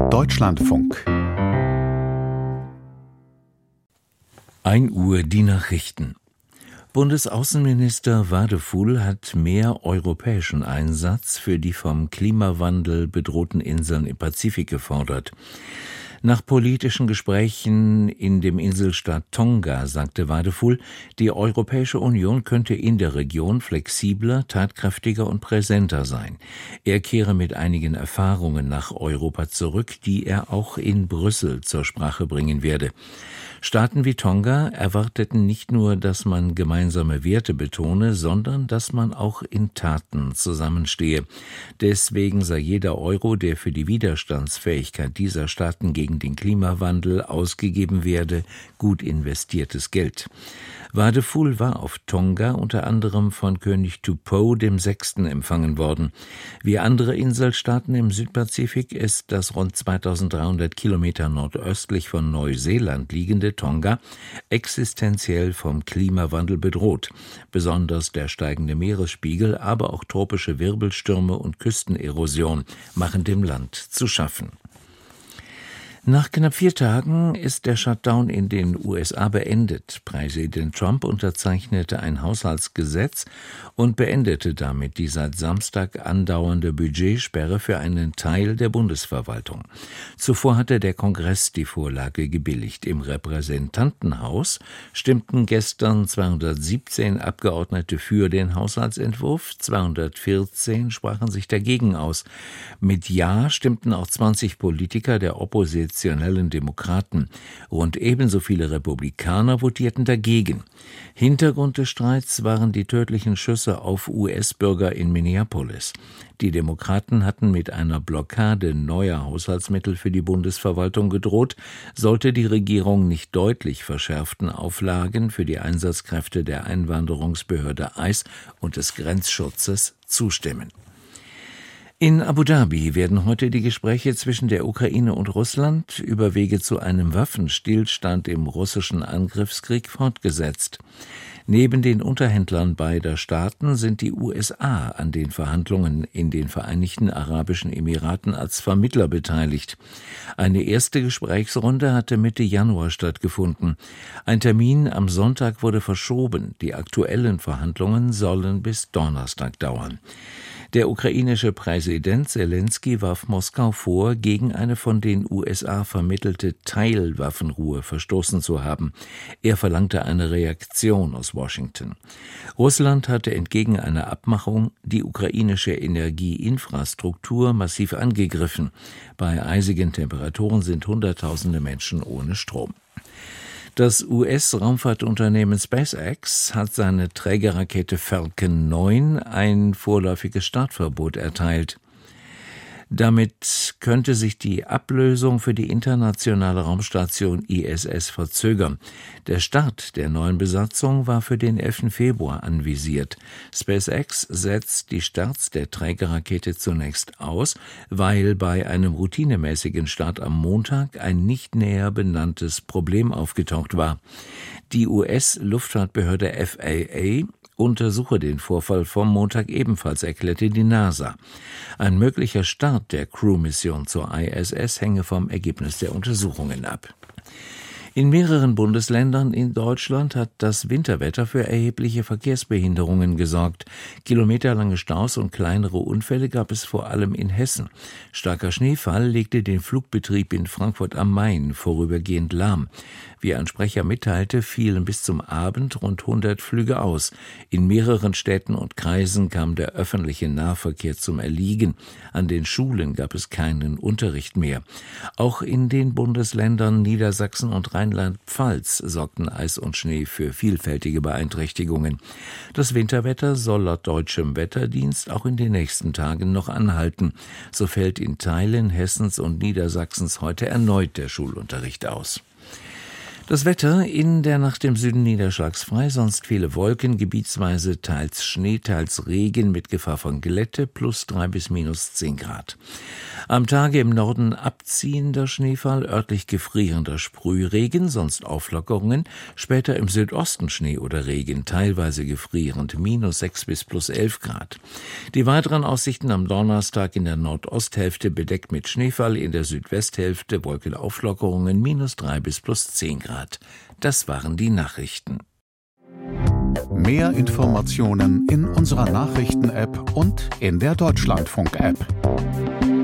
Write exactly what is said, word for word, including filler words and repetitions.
Deutschlandfunk. ein Uhr die Nachrichten. Bundesaußenminister Wadefuhl hat mehr europäischen Einsatz für die vom Klimawandel bedrohten Inseln im Pazifik gefordert. Nach politischen Gesprächen in dem Inselstaat Tonga sagte Wadefuhl, die Europäische Union könnte in der Region flexibler, tatkräftiger und präsenter sein. Er kehre mit einigen Erfahrungen nach Europa zurück, die er auch in Brüssel zur Sprache bringen werde. Staaten wie Tonga erwarteten nicht nur, dass man gemeinsame Werte betone, sondern dass man auch in Taten zusammenstehe. Deswegen sei jeder Euro, der für die Widerstandsfähigkeit dieser Staaten gegen den Klimawandel ausgegeben werde, gut investiertes Geld. Wadefuhl war auf Tonga unter anderem von König Tupou dem Sechsten empfangen worden. Wie andere Inselstaaten im Südpazifik ist das rund zweitausenddreihundert Kilometer nordöstlich von Neuseeland liegende Tonga existenziell vom Klimawandel bedroht. Besonders der steigende Meeresspiegel, aber auch tropische Wirbelstürme und Küstenerosion machen dem Land zu schaffen. Nach knapp vier Tagen ist der Shutdown in den U S A beendet. Präsident Trump unterzeichnete ein Haushaltsgesetz und beendete damit die seit Samstag andauernde Budgetsperre für einen Teil der Bundesverwaltung. Zuvor hatte der Kongress die Vorlage gebilligt. Im Repräsentantenhaus stimmten gestern zweihundertsiebzehn Abgeordnete für den Haushaltsentwurf, zweihundertvierzehn sprachen sich dagegen aus. Mit Ja stimmten auch zwanzig Politiker der Opposition Demokraten. Rund ebenso viele Republikaner votierten dagegen. Hintergrund des Streits waren die tödlichen Schüsse auf U S-Bürger in Minneapolis. Die Demokraten hatten mit einer Blockade neuer Haushaltsmittel für die Bundesverwaltung gedroht, sollte die Regierung nicht deutlich verschärften Auflagen für die Einsatzkräfte der Einwanderungsbehörde I C E und des Grenzschutzes zustimmen. In Abu Dhabi werden heute die Gespräche zwischen der Ukraine und Russland über Wege zu einem Waffenstillstand im russischen Angriffskrieg fortgesetzt. Neben den Unterhändlern beider Staaten sind die U S A an den Verhandlungen in den Vereinigten Arabischen Emiraten als Vermittler beteiligt. Eine erste Gesprächsrunde hatte Mitte Januar stattgefunden. Ein Termin am Sonntag wurde verschoben. Die aktuellen Verhandlungen sollen bis Donnerstag dauern. Der ukrainische Präsident Selenskyj warf Moskau vor, gegen eine von den U S A vermittelte Teilwaffenruhe verstoßen zu haben. Er verlangte eine Reaktion aus Washington. Russland hatte entgegen einer Abmachung die ukrainische Energieinfrastruktur massiv angegriffen. Bei eisigen Temperaturen sind Hunderttausende Menschen ohne Strom. Das U S-Raumfahrtunternehmen SpaceX hat seine Trägerrakete Falcon neun ein vorläufiges Startverbot erteilt. Damit könnte sich die Ablösung für die internationale Raumstation I S S verzögern. Der Start der neuen Besatzung war für den elften Februar anvisiert. SpaceX setzt die Starts der Trägerrakete zunächst aus, weil bei einem routinemäßigen Start am Montag ein nicht näher benanntes Problem aufgetaucht war. Die U S-Luftfahrtbehörde F A A untersuche den Vorfall vom Montag ebenfalls, erklärte die NASA. Ein möglicher Start der Crew-Mission zur I S S hänge vom Ergebnis der Untersuchungen ab. In mehreren Bundesländern in Deutschland hat das Winterwetter für erhebliche Verkehrsbehinderungen gesorgt. Kilometerlange Staus und kleinere Unfälle gab es vor allem in Hessen. Starker Schneefall legte den Flugbetrieb in Frankfurt am Main vorübergehend lahm. Wie ein Sprecher mitteilte, fielen bis zum Abend rund hundert Flüge aus. In mehreren Städten und Kreisen kam der öffentliche Nahverkehr zum Erliegen. An den Schulen gab es keinen Unterricht mehr. Auch in den Bundesländern Niedersachsen und Rheinland-Pfalz sorgten Eis und Schnee für vielfältige Beeinträchtigungen. Das Winterwetter soll laut deutschem Wetterdienst auch in den nächsten Tagen noch anhalten. So fällt in Teilen Hessens und Niedersachsens heute erneut der Schulunterricht aus. Das Wetter: in der Nacht im Süden niederschlagsfrei, sonst viele Wolken, gebietsweise teils Schnee, teils Regen mit Gefahr von Glätte, plus drei bis minus zehn Grad. Am Tage im Norden abziehender Schneefall, örtlich gefrierender Sprühregen, sonst Auflockerungen, später im Südosten Schnee oder Regen, teilweise gefrierend, minus sechs bis plus elf Grad. Die weiteren Aussichten: am Donnerstag in der Nordosthälfte bedeckt mit Schneefall, in der Südwesthälfte Wolkenauflockerungen, minus drei bis plus zehn Grad. Das waren die Nachrichten. Mehr Informationen in unserer Nachrichten-App und in der Deutschlandfunk-App.